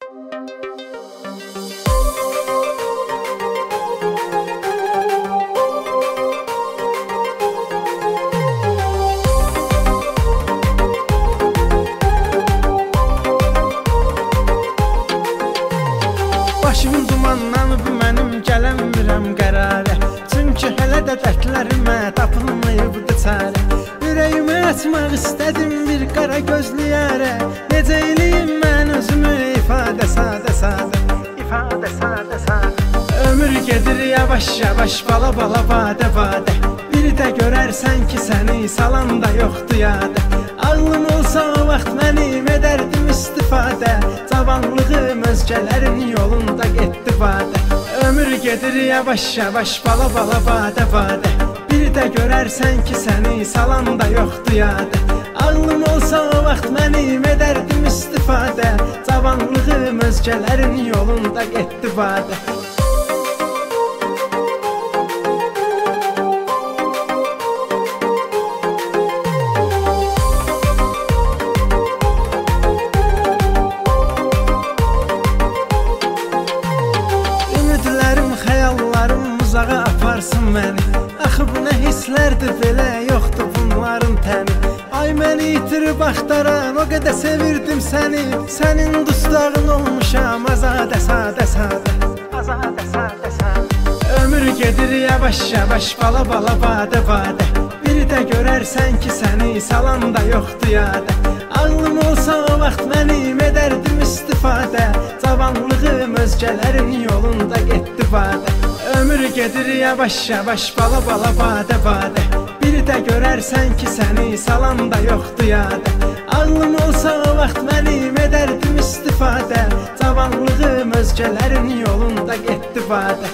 Başım dumanlanıb mənim gələnmirəm qərarə, çünki hələ də dərdlərimə tapılmayıbdı çarə. Ürəyimə açmaq istədim bir qara gözlü yərə, necə eləyim mən özümü ifadə sadə, ifadə sadə. Ömür gedir yavaş yavaş, bala bala, badə badə, bir də görərsən ki səni salan da yoxdur yadə. Ağlım olsa o vaxt mənim edərdim istifadə, cavanlığım özgələrin yolunda getdi badə. Ömür gedir yavaş yavaş, bala bala, badə badə, bir də görərsən ki səni salan da yoxdur yadə. Ağlım olsa o vaxt mənim edərdim istifadə, cavanlığım özgələrin yolunda getdi badə. Uzağa aparsın məni, axı bu nə hisslərdir belə, yoxdur bunların təmi. Ay məni itirib axtaran, o qədər sevirdim səni, sənin dustağın olmuşam, azadə sadə, azadə sadə. Ömür gedir yavaş yavaş, bala bala, badə badə, bir də görərsən ki səni salan da yoxdur yadə. Ağlım olsa o vaxt mənim edərdim istifadə, cavanlığım özgələrin yolunda getdi badə. Ömür gedir yavaş yavaş, bala bala, badə badə, bir də görərsən ki səni salan da yoxdur yadə. Ağlım olsa o vaxt mənim edərdim istifadə, cavanlığım özgələrin yolunda getdi badə.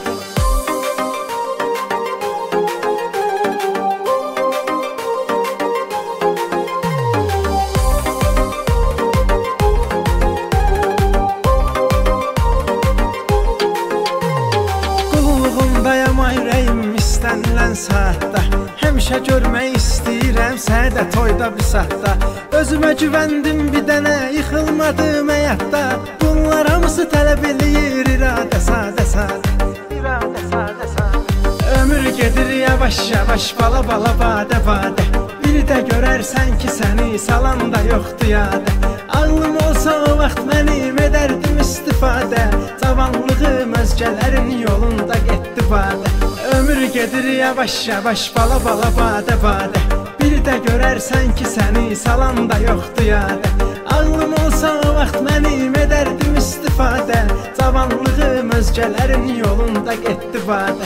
Dayama ürəyim istənilən saatda, həmişə görmək istəyirəm sədə toyda bir saatda. Özümə güvəndim bir dənə, yıxılmadım həyatda, bunlar hamısı tələb eləyir iradə sadə, iradə sadə. Ömür gedir yavaş yavaş, bala bala, badə badə, bir də görərsən ki səni salan da yoxdur yadə. Ağlım olsa o vaxt mənim edərdim istifadə, cavanlığım özgələrin yolunda getdi badə. Ömür gedir yavaş yavaş, bala bala, badə badə, bir də görərsən ki səni salan da yoxdur yadə. Ağlım olsa o vaxt mənim edərdim istifadə, cavanlığım özgələrin yolunda getdi badə.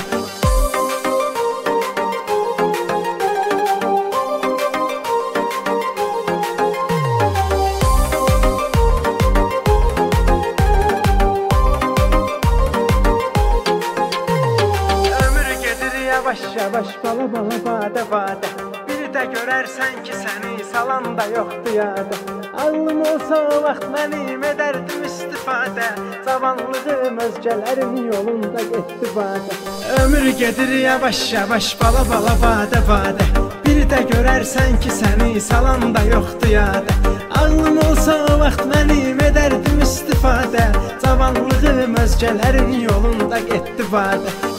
Yavaş yavaş, bala bala, badə badə, bir də görərsən ki səni salan da yoxdur yadə. Ağlım olsa o vaxt mənim edərdim istifadə, cavanlığım özgələrin yolunda getdi badə. Ömür gedir yavaş yavaş, bala bala, badə badə, bir də görərsən ki səni salan da yoxdur yadə. Ağlım olsa o vaxt mənim edərdim istifadə, cavanlığım özgələrin yolunda getdi badə.